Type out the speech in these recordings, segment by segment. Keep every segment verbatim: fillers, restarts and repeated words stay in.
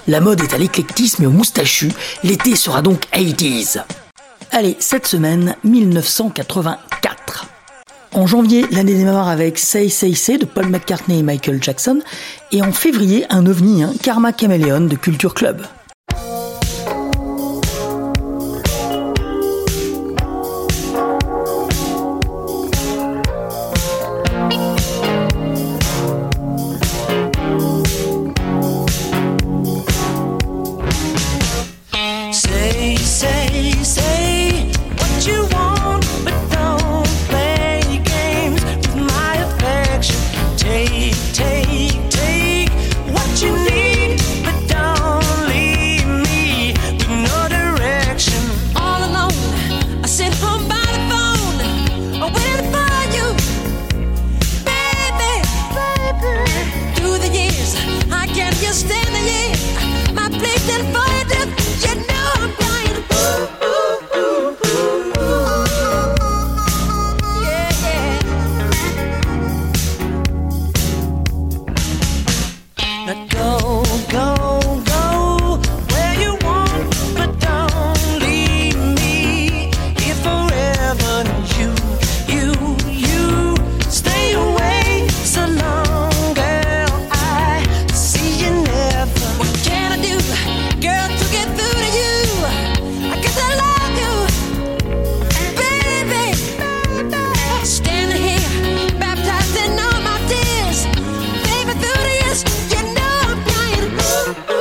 La mode est à l'éclectisme et au moustachu, l'été sera donc quatre-vingt-dix. Allez, cette semaine, mille neuf cent quatre-vingt-quatre. En janvier, l'année démarre avec Say Say Say de Paul McCartney et Michael Jackson, et en février, un ovni, hein, Karma Chameleon de Culture Club. Baby, through the years, you know I'm dying.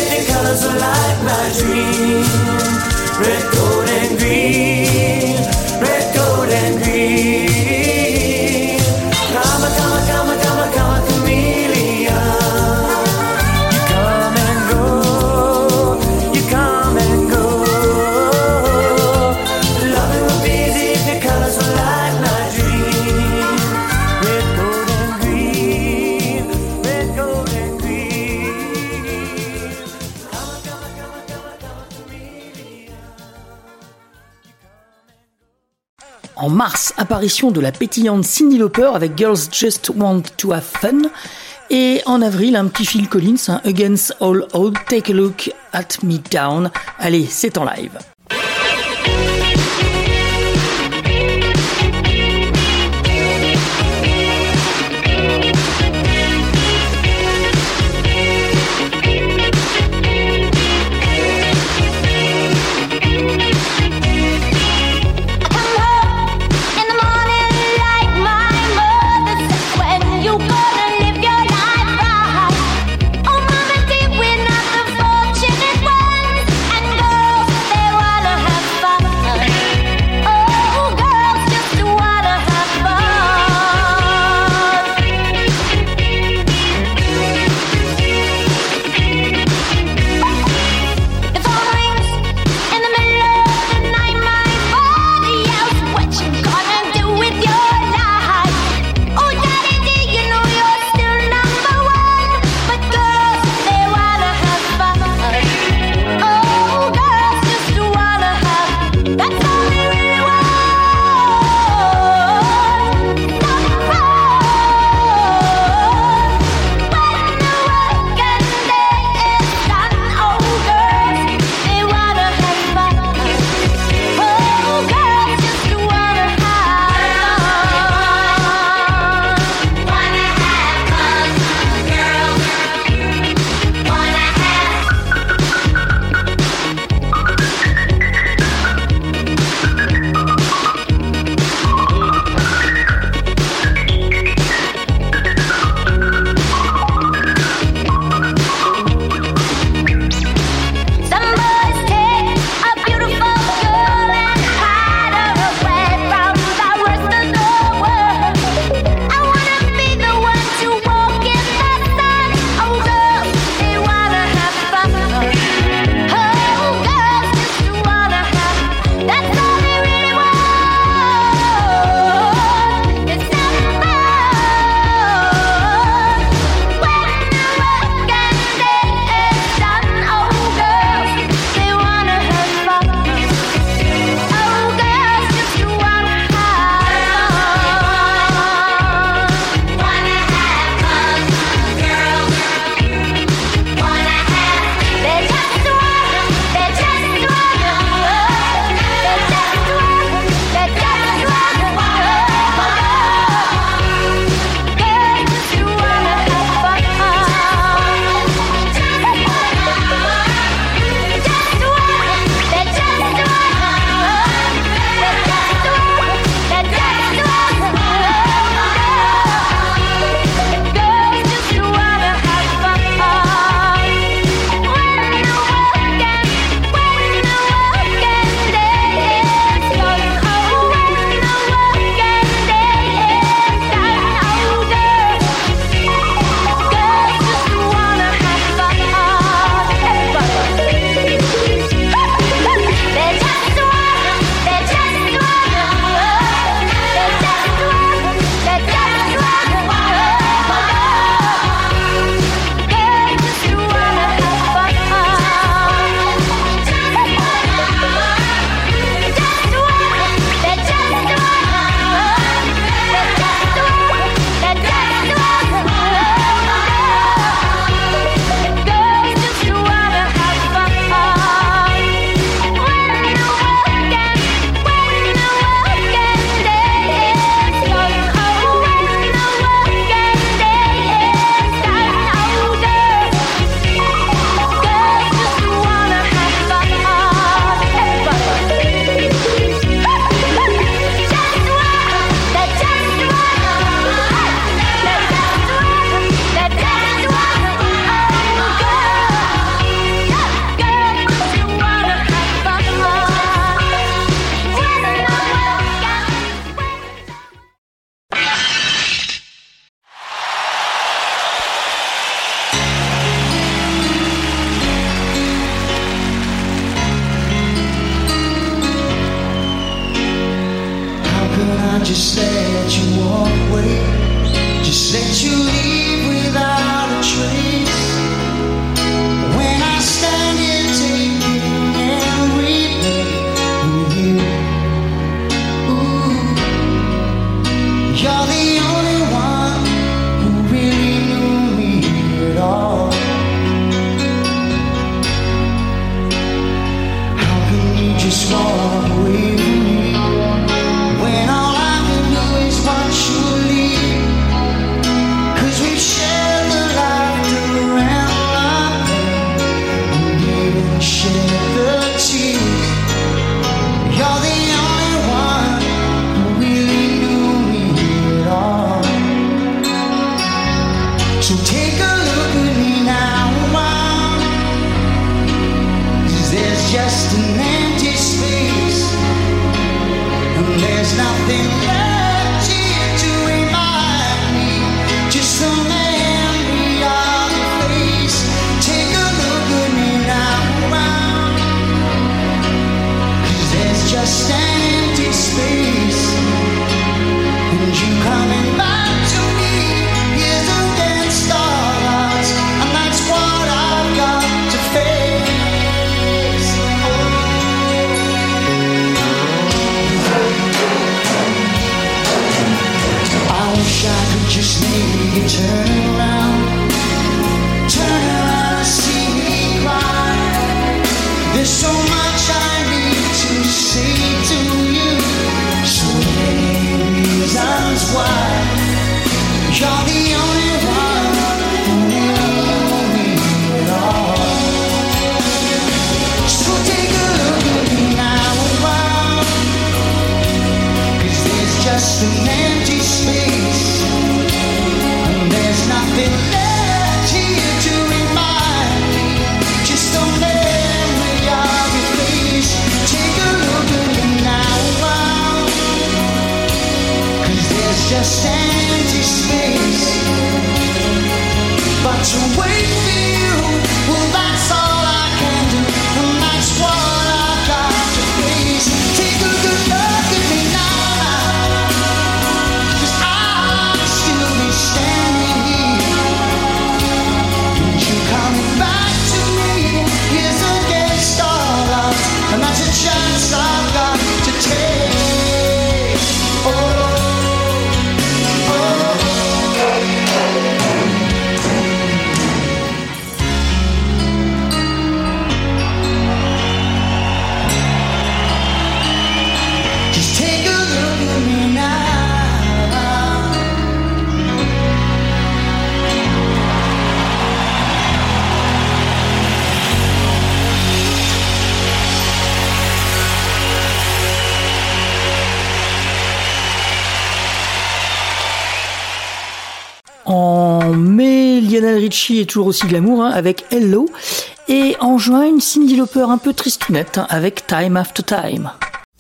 different colors are like my dream. Red, gold, and green. Red, gold, and green. Come, come, come, come, come, chameleon. You come and go. You come and go. Loving would be different colors are like my dream. Red, gold, and green. Red, gold, and green. Come, come, come, come, come, chameleon. En mars, apparition de la pétillante Cyndi Lauper avec Girls Just Want to Have Fun. Et en avril, un petit Phil Collins, un Against All Odds, Take a Look at Me Down. Allez, c'est en live. Fortunate ones and girls, they were just let you walk away, just let you leave without a trace. When I stand here taking every breath with you, ooh, you're the only one who really knew me at all. How can you just walk away from me when all I can do is watch you leave? 'Cause we've shared the laughter and the pain, and even shared the tears. You're the only one who really knew me at all. So take a look at me now, wow, 'cause there's just an empty space, and there's nothing left here to remind me, just the memory of your face. Take a look at me now, wow, 'cause there's just an empty space, and you coming back to me is against all odds, and that's what I've got to face. I wish I could just make you turn around, turn around and see me cry. There's so much I need to say to you, so many reasons why. You're the only one who knew me at all. So take a look at me now, wow, 'cause there's just an empty space, and there's nothing left here to remind me, just the memory of your face. Take a look at me now, wow, 'cause there's just an empty space, but to wait for you, well that's all I can do, and that's what I've got to face. Take a good look at me now, 'cause I'll still be standing here, and you coming back to me is against all odds, and that's a chance I've got to take. Oh, just take a look at me now. En mai, Lionel Richie est toujours aussi glamour hein, avec Hello. Et en juin, une Cyndi Lauper un peu tristounette hein, avec Time After Time.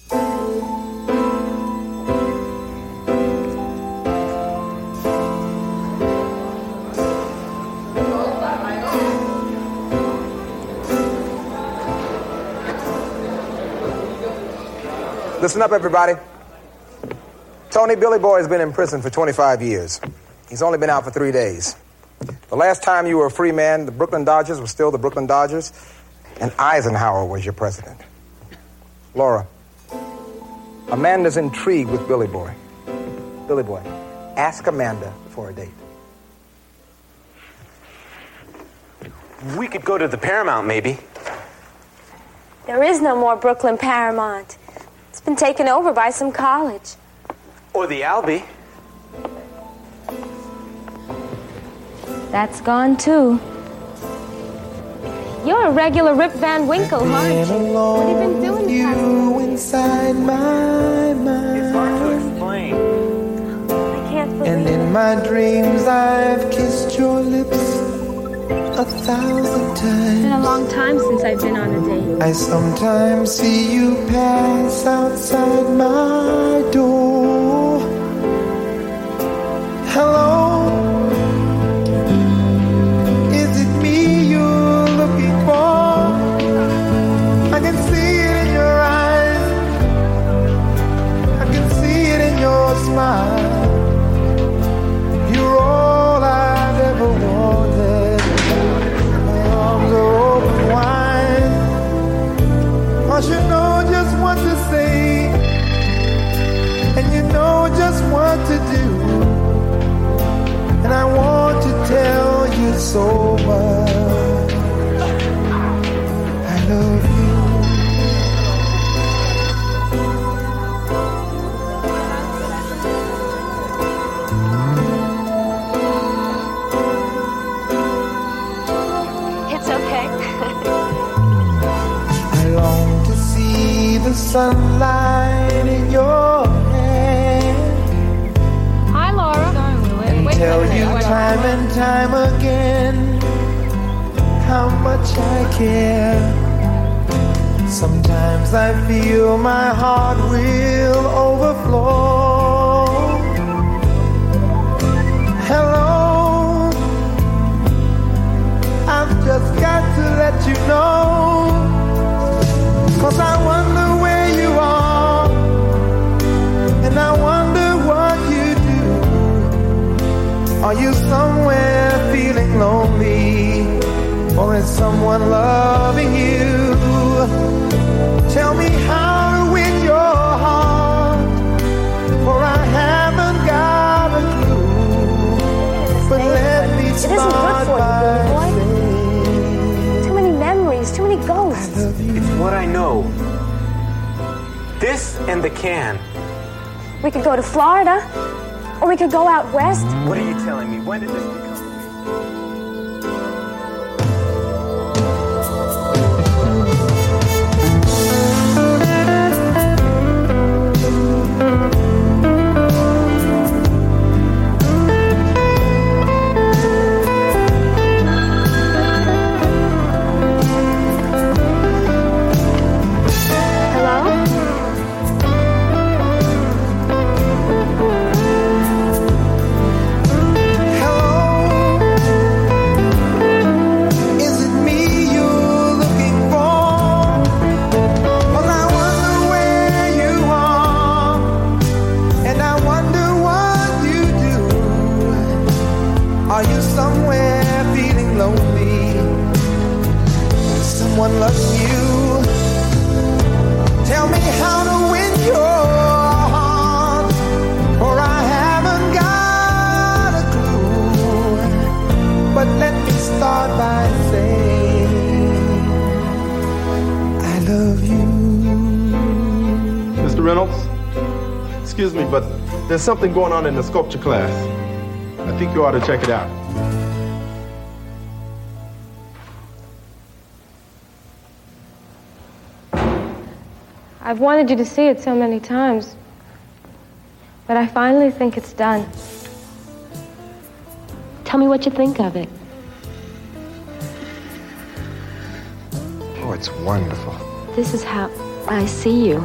Listen up, everybody. Tony Billy Boy has been in prison for twenty-five years. He's only been out for three days. The last time you were a free man, the Brooklyn Dodgers were still the Brooklyn Dodgers, and Eisenhower was your president. Laura, Amanda's intrigued with Billy Boy. Billy Boy, ask Amanda for a date. We could go to the Paramount, maybe. There is no more Brooklyn Paramount. It's been taken over by some college. Or the Albee. That's gone too. You're a regular Rip Van Winkle, aren't you? What have you been doing the past you inside my mind. It's hard to explain. I can't believe And it. in my dreams I've kissed your lips a thousand It's been a times. long time since I've been on a date. I sometimes see you pass outside my door. Hello, is it me you're looking for? I can see it in your eyes, I can see it in your smile. sunlight in your hand. Hi, Laura. And Wait, tell wait, you wait, wait. time and time again how much I care. Sometimes I feel my heart will overflow. Hello, I've just got to let you know, 'cause I wonder where you are, and I wonder what you do. Are you somewhere feeling lonely, or is someone loving you? Tell me how to win your heart, for I haven't got a clue. But let me It isn't good start for you, by Billy boy. saying Too many memories, too many ghosts. I love you. It's what I know. This and the can. We could go to Florida, or we could go out west. What are you telling me? When did this become? Someone loves you. Tell me how to win your heart, for I haven't got a clue. But let me start by saying I love you. Mister Reynolds, excuse me, but there's something going on in the sculpture class. I think you ought to check it out. I've wanted you to see it so many times, but I finally think it's done. Tell me what you think of it. Oh, it's wonderful. This is how I see you.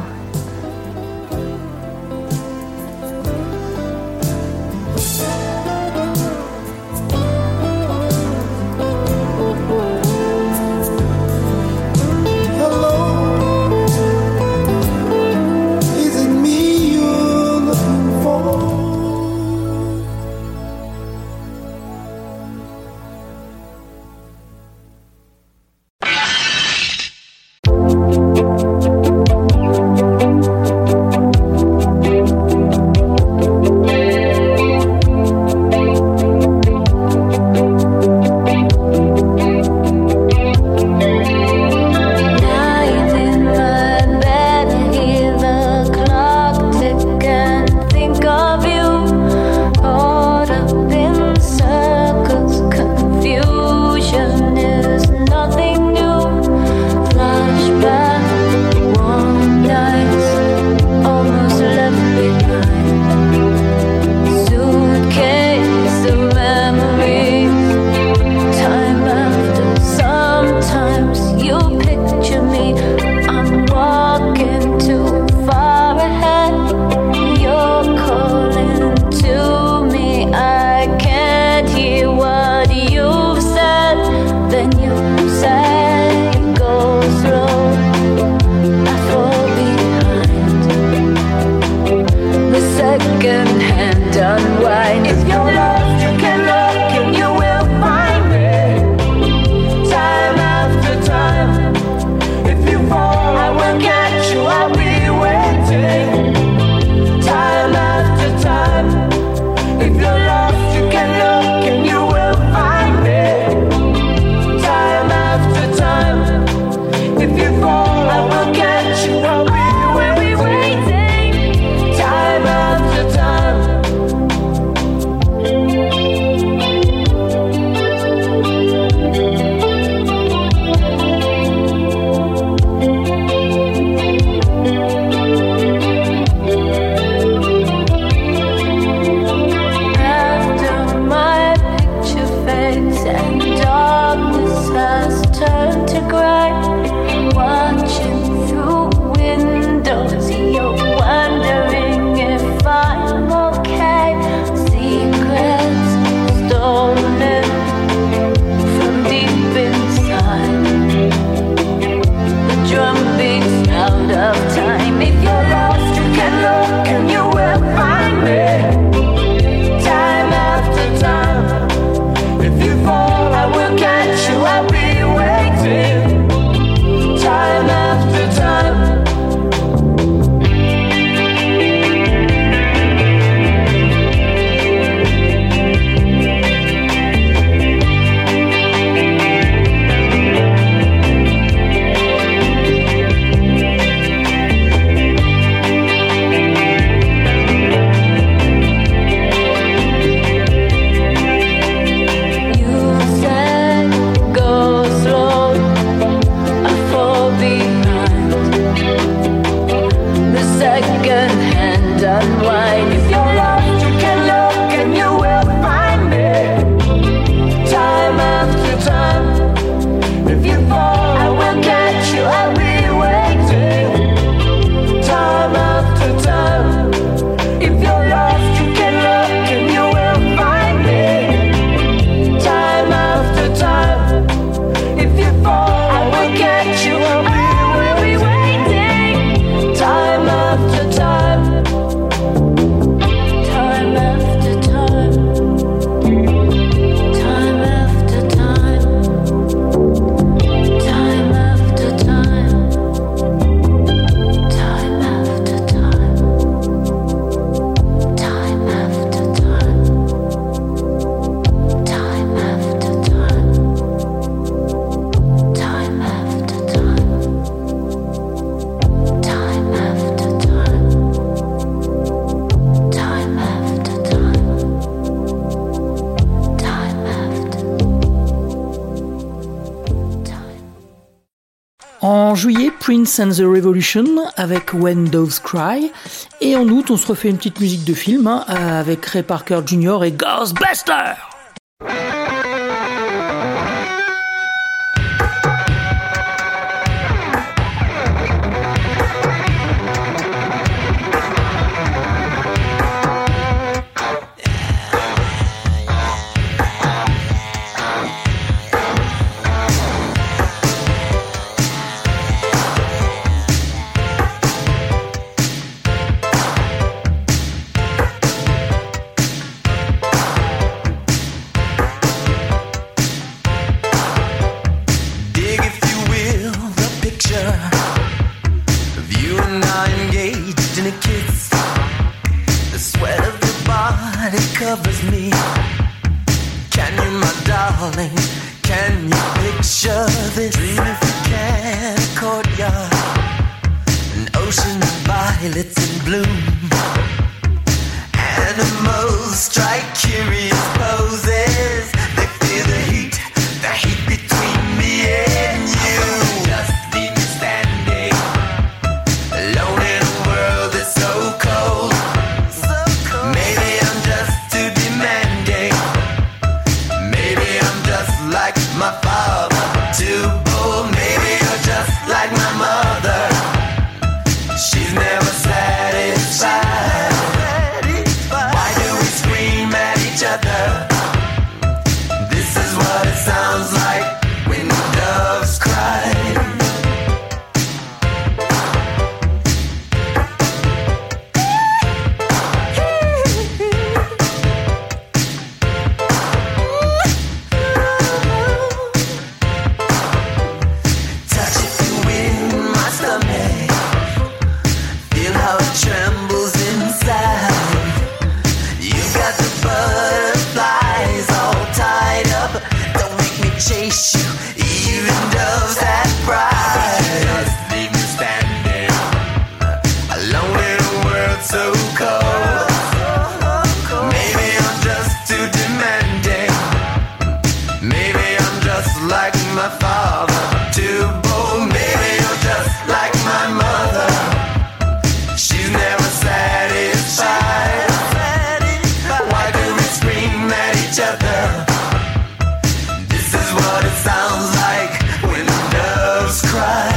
En juillet, Prince and the Revolution avec When Doves Cry. Et en août, on se refait une petite musique de film hein, avec Ray Parker Junior et Ghostbusters. Covers me. Can you, my darling? Can you picture this? Dream if you can, a courtyard, an ocean of violets in bloom. Animals strike curious poses. They feel the heat, the heat between me and you. Just leave me standing alone in a world that's so cold. Maybe I'm just too demanding. Maybe I'm just like my father, too bold. Maybe you're just like my mother. She's never satisfied. Why do we scream at each other? This is what it sounds like when doves cry. Trembles inside. You've got the butterflies all tied up. Don't make me chase you, even doves have pride. Just leave me standing alone in a world so cold. Maybe I'm just too demanding. Maybe I'm just like my father, too bold. Maybe you're just like my mother. She's never satisfied. Why do we scream at each other? This is what it sounds like when doves cry.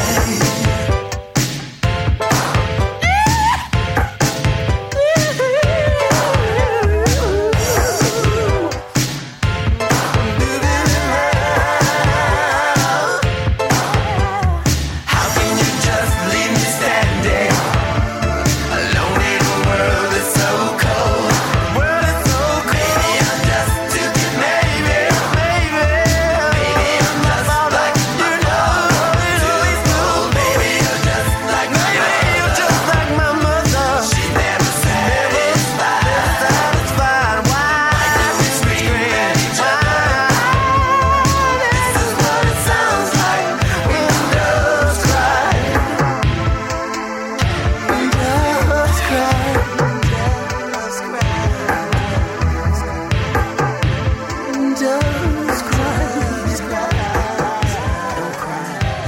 How can you just leave me standing alone in a world that's so cold? World is so cold. Maybe I'm just too good. Maybe, maybe, maybe I'm just like my mother. Too cold. Maybe you're just like my mother. You're just like my mother. She's never satisfied. Satisfied. Why do we scream at each other? This is what it sounds like when doves cry. When doves cry. Doves cry. Doves cry. Don't cry.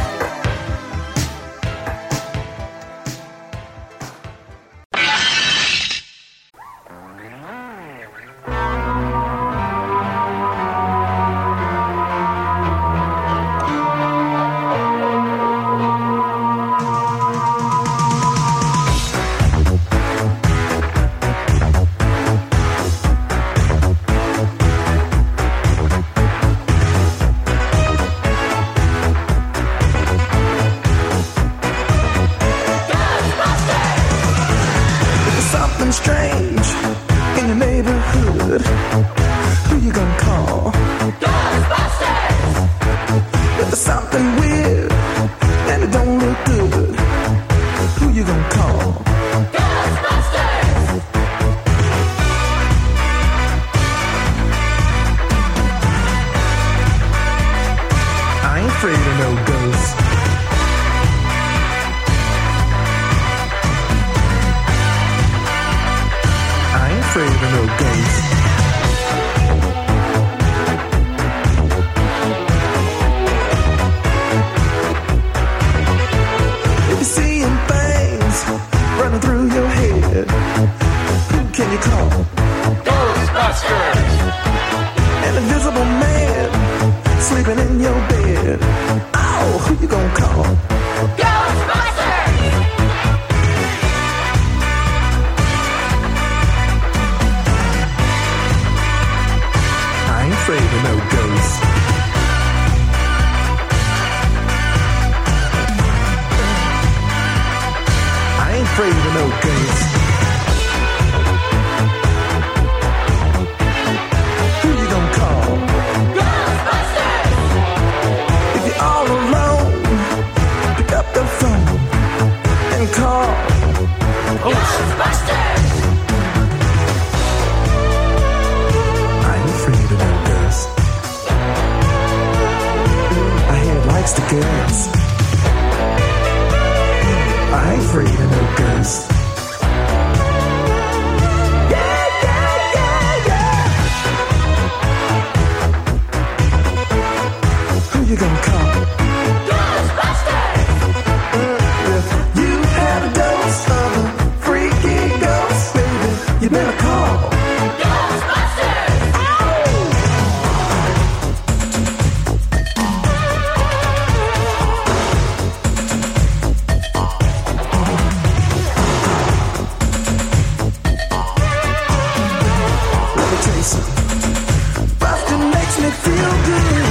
There's something strange in your neighborhood. Who you gonna call? Ghostbusters! There's something weird and it don't look good. Who you gonna call? Ghostbusters! I ain't afraid of no ghosts. I ain't afraid of no ghosts. no good. Who you gonna call? Ghostbusters! If you're all alone, pick up the phone and call Ghostbusters! I ain't afraid of no ghosts. I hear it likes the girls. I ain't afraid of no ghosts. Yeah, yeah, yeah, yeah. Who you gonna call? Ghostbusters! If you had a dose of a freaky ghost, baby, you better call Ghostbusters! Bustin' makes me feel good.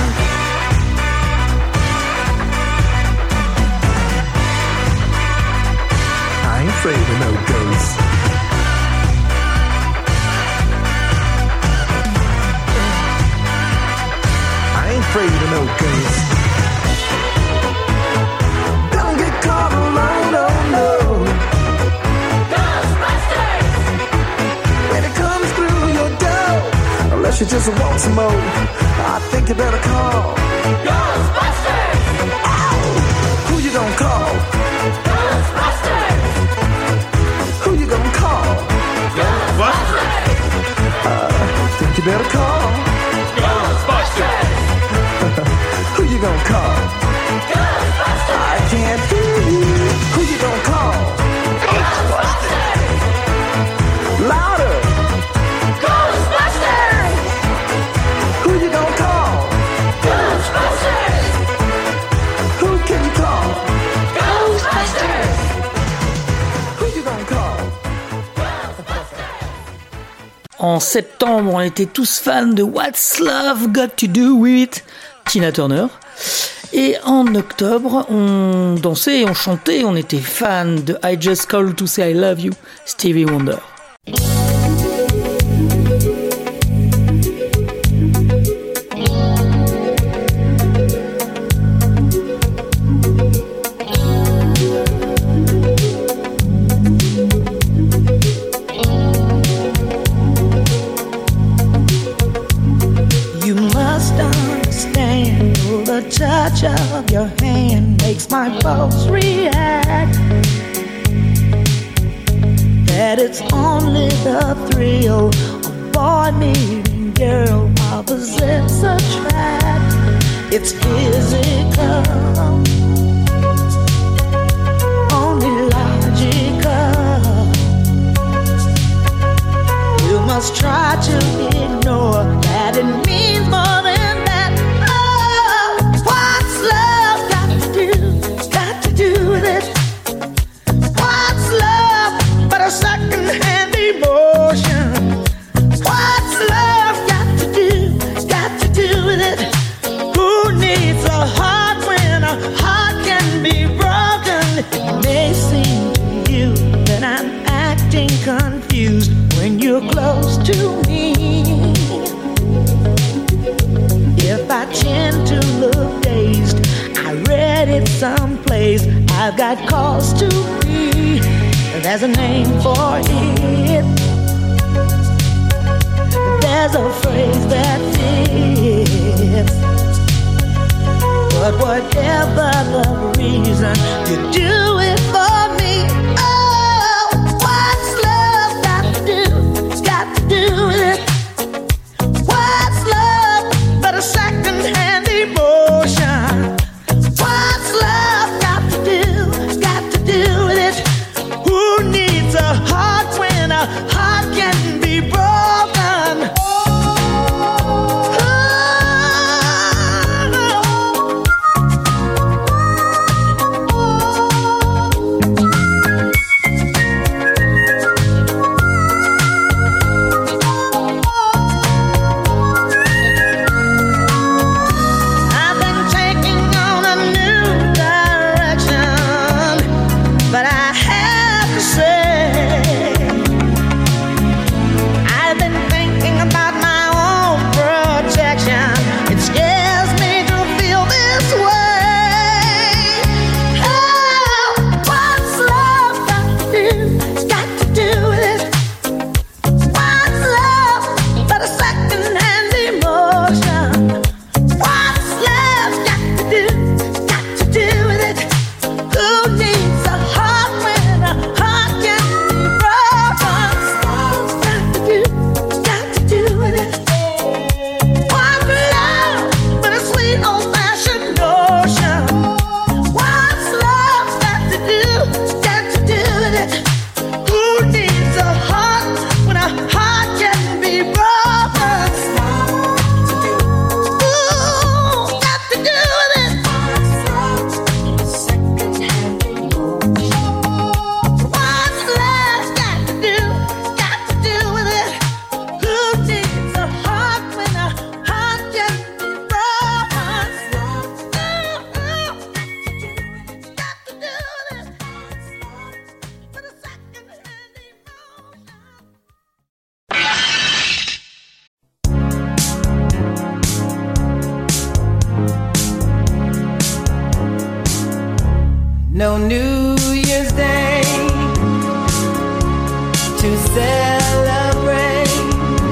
I ain't afraid of no ghosts. I ain't afraid of no ghosts. Don't get caught alone, oh no. Ghostbusters! When it comes through your door, unless you just want some more, I think you better call Ghostbusters! Ow! Who you gonna call? Ghostbusters! Who you gonna call? Ghostbusters! Uh, think you better call Ghostbusters! Who you gonna call? Ghostbusters! I can't hear you. Who you gonna call? Ghostbusters! Louder! Ghostbusters! Who you gonna call? Ghostbusters! Who can you call? Ghostbusters! Who you gonna call? En septembre, on était tous fans de What's Love Got to Do With It, Tina Turner. Et en octobre, on dansait, on chantait, on était fans de I Just Called to Say I Love You, Stevie Wonder. You must understand, the touch of your hand makes my pulse react. That it's only the thrill of boy meeting girl opposites attract. It's physical, only logical. You must try to ignore that it means more than that. Oh, what's love got to do, got to do with it? What's love but a second-hand emotion? What's love got to do, got to do with it? Who needs a heart when a heart can be broken? It may seem to you that I'm acting confused when you're close to me. If I tend to look dazed, I read it someplace, I've got cause to be. There's a name for it. There's a phrase that fits. But whatever the reason, you do it for me. Oh, what's love got to do, got to do with it? What's love but a second-hand emotion? What's love got to do, got to do with it? Who needs a heart when a heart can be broken? Oh, New Year's Day to celebrate.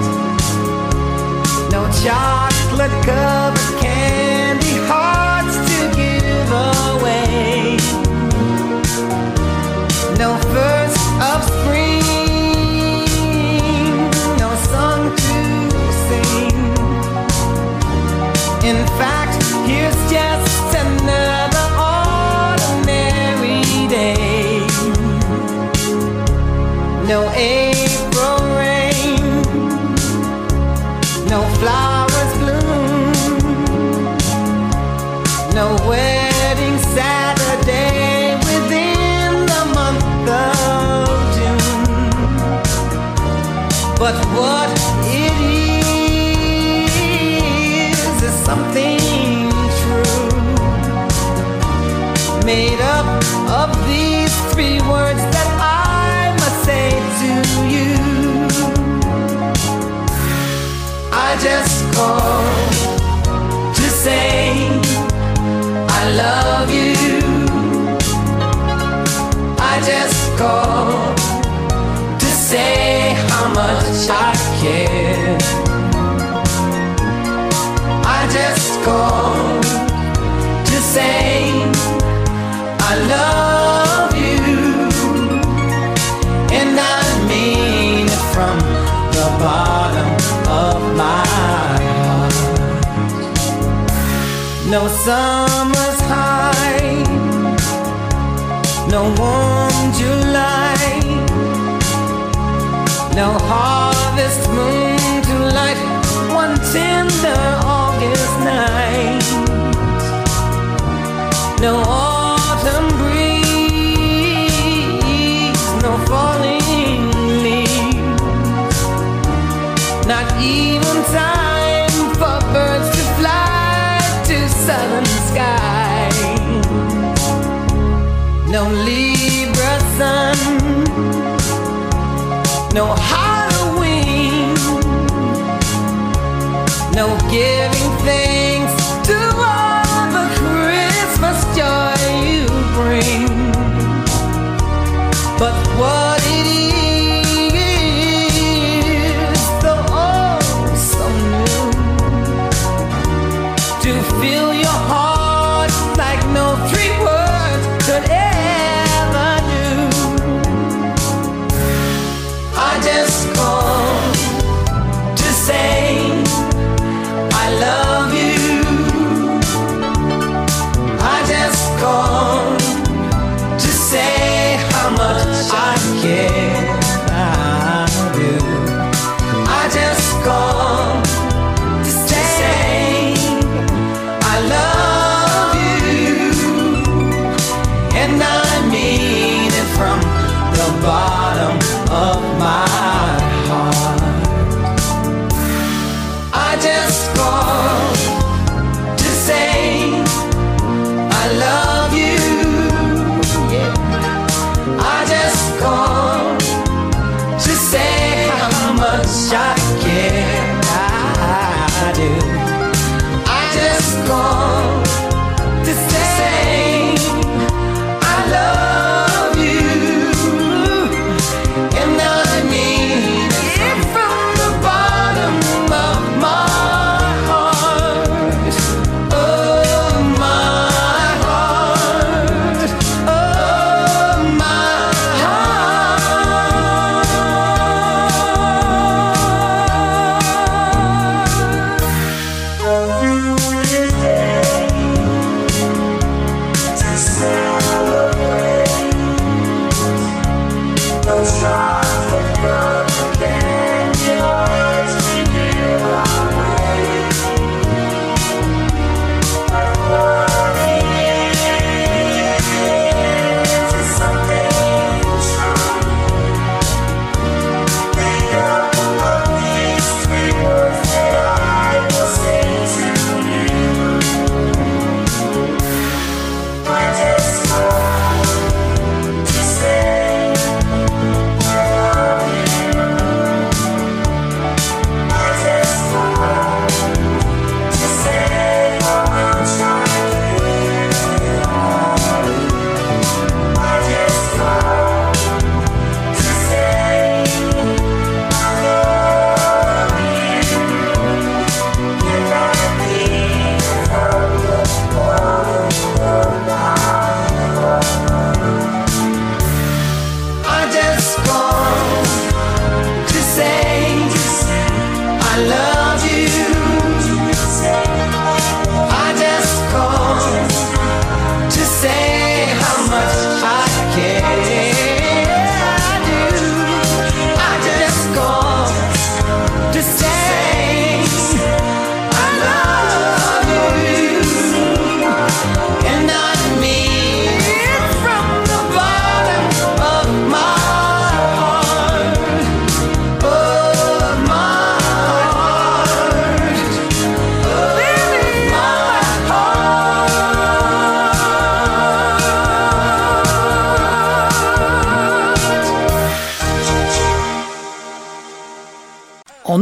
No chocolate covered candy hearts to give away. No first of spring, no song to sing. In fact, here's just another ordinary day. No April rain, no flowers bloom, no wedding Saturday within the month of June. But what it is is something true, made up of these three words that I must say to you. I just called to say I love you. I just called to say how much I care. I just called to say I love you, and I mean it from the bottom of my heart. No summer's high, no warm July, no harvest moon to light one tender August night. No autumn breeze, no falling leaves, not even time for birds to fly to southern skies. No Libra sun, no Halloween, no giving thanks to all the Christmas joy you bring. But what it is, though oh so new, to fill your heart like no three words could ever do. I just called to say I love you. I just called to say how much I care. I do. I just called to say I love you, and I mean it from the bottom of my heart. I just called to say I love you. Yeah. I just called to say how much I care. I do. I just called to say I love you, and I mean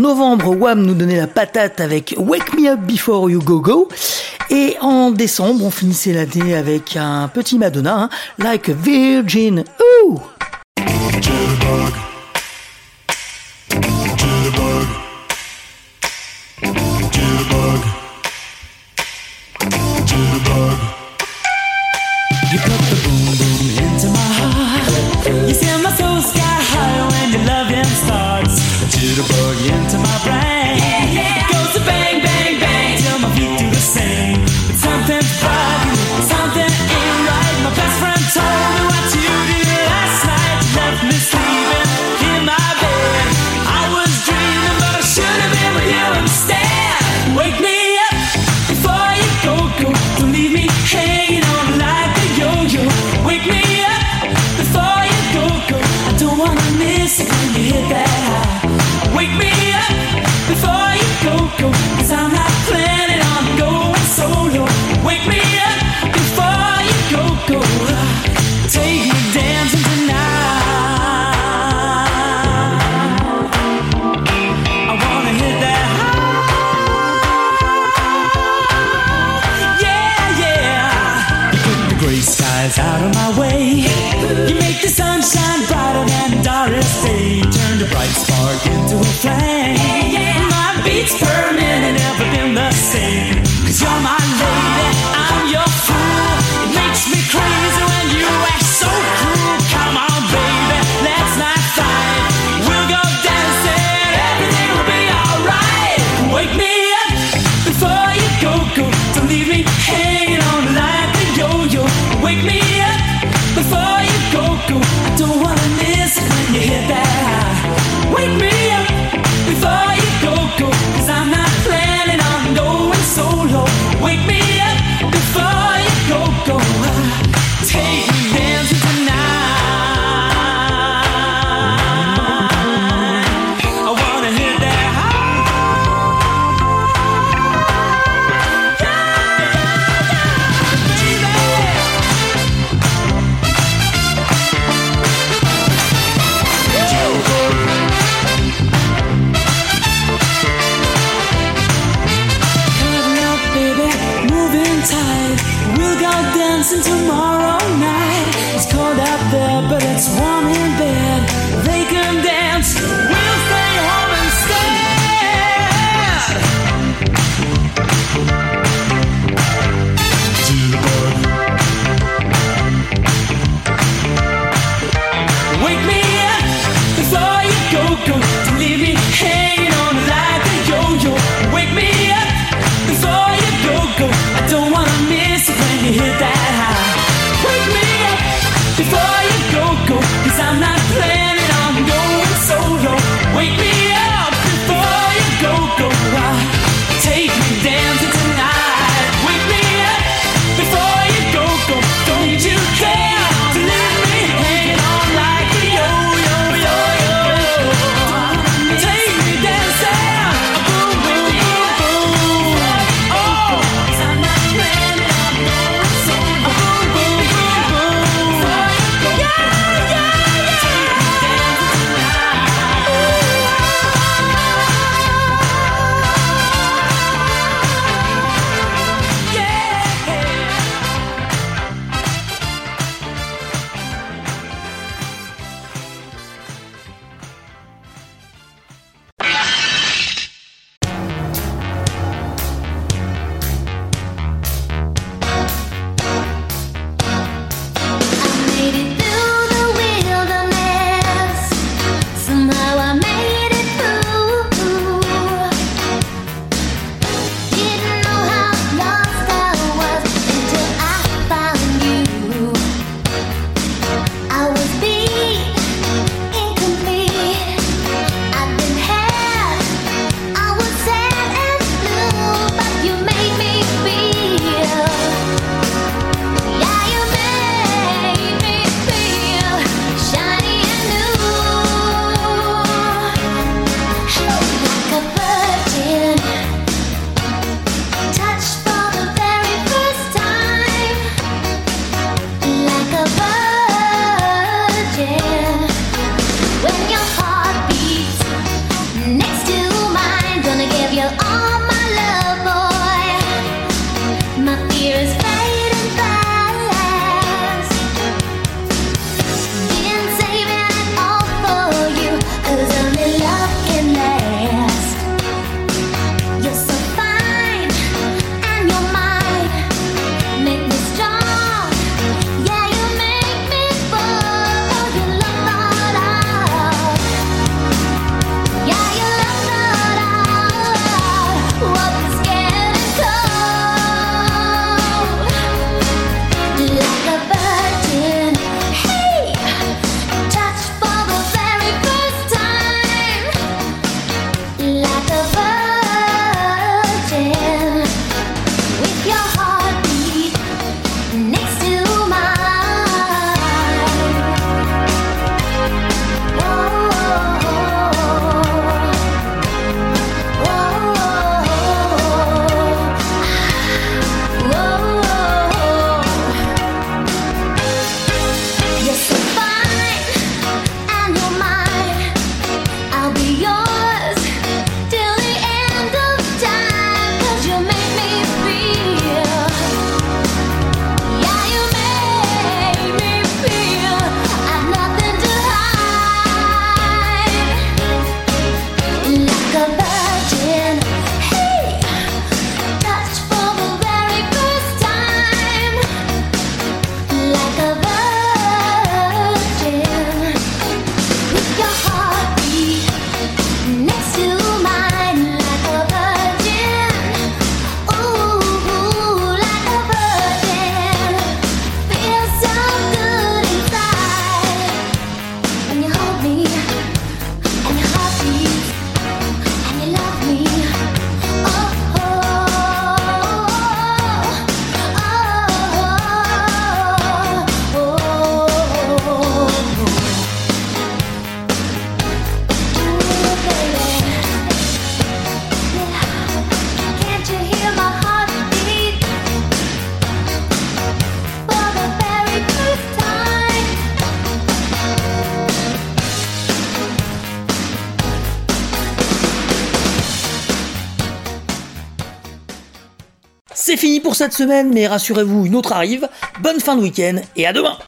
novembre, Wham nous donnait la patate avec Wake Me Up Before You Go Go. Et en décembre, on finissait l'année avec un petit Madonna, hein, Like a Virgin. Ouh! Jitterbug. Jitterbug. Jitterbug. Jitterbug. You put the boom boom into my heart. You send my soul sky high when your loving starts. A jitterbug into my brain. Yeah, yeah. It goes to bang, bang, bang till my feet do the same. But something's bugging, something ain't right. My best friend told me what you did last night. You left me sleeping in my bed. I was dreaming, but I should have been with you instead. Wake me up before you go, go. Don't leave me hanging on like a yo-yo. Wake me up before you go, go. I don't wanna miss it when you hit that high. Wake me up before you go, go. Cause I'm not planning on going solo. Wake me up before you go, go. Take me dancing tonight. I wanna hit that high. Yeah, yeah. You put the gray skies out of my way. You make the sunshine brighter than the darkest day. Turn the bright spark into a flame. My beats per minute never been the same. Cause you're my lady, I'm your fool. It makes me crazy when you act so cruel. Come on baby, let's not fight. We'll go dancing, everything will be alright. Wake me up before you go, go. Don't leave me hanging on like a yo-yo. Wake me up before you go, go. I don't wanna miss it when you hit that high. Wake me up before you go, go. Cause I'm not planning on going solo. Wake me up before you go, go. Take me dancing tonight. I wanna hit that high. Coming up, baby, moving tight. We'll go dancing tomorrow night. It's cold out there, but it's warm in bed. They can dance, we'll stay home instead. Jitterbug. Wake me up before you go, go. Don't leave me hanging on like a yo-yo. Wake me up before you go, go. I don't wanna miss it when you hit that high. Wake me up before you go, go. Cause I'm not planning on going solo. Wake me up before you go, go. Take me dancing tonight. Wake me up before you go, go. Don't you care to leave me hanging on like a yo-yo, yo-yo. Take me dancing, boom, boom, boom, boom. Oh, 'cause I'm not planning on going solo. Boom, boom, boom, boom. C'est fini pour cette semaine, mais rassurez-vous, une autre arrive. Bonne fin de week-end et à demain.